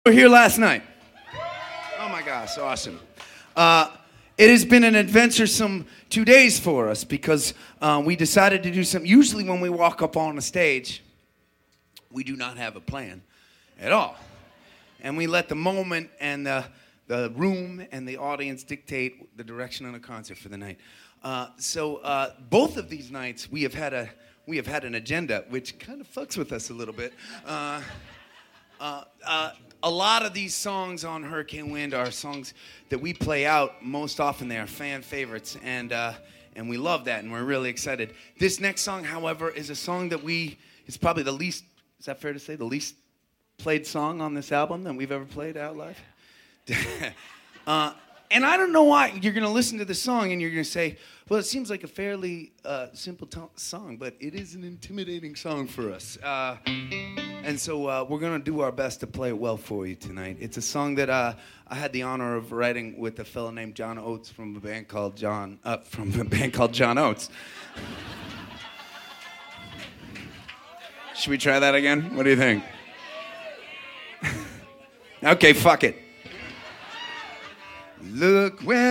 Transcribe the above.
Were here last night. Oh my gosh, awesome. It has been an adventuresome 2 days for us because we decided to do something. Usually when we walk up on a stage, we do not have a plan at all. And we let the moment and the room and the audience dictate the direction of the concert for the night. So both of these nights we have had an agenda, which kind of fucks with us a little bit. A lot of these songs on Hurricane Wind are songs that we play out most often. They are fan favorites, and we love that, and we're really excited. This next song, however, is a song that it's probably the least, is that fair to say, the least played song on this album that we've ever played out live? And I don't know why. You're going to listen to the song and you're going to say, well, it seems like a fairly simple song, but it is an intimidating song for us. And so we're going to do our best to play it well for you tonight. It's a song that I had the honor of writing with a fellow named John Oates from a band called John Oates. Should we try that again? What do you think? Okay, fuck it. Look where